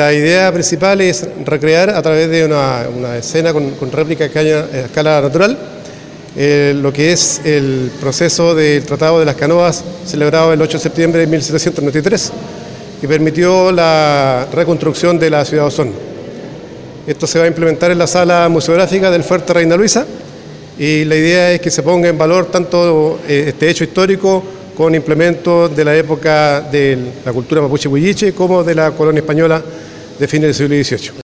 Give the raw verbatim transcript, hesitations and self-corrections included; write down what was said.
la idea principal es recrear a través de una, una escena con, con réplica a escala natural eh, lo que es el proceso del Tratado de las Canoas celebrado el ocho de septiembre de mil setecientos noventa y tres, que permitió la reconstrucción de la ciudad de Osorno. Esto se va a implementar en la sala museográfica del Fuerte Reina Luisa y la idea es que se ponga en valor tanto eh, este hecho histórico con implementos de la época de la cultura mapuche huilliche como de la colonia española de fines del siglo dieciocho.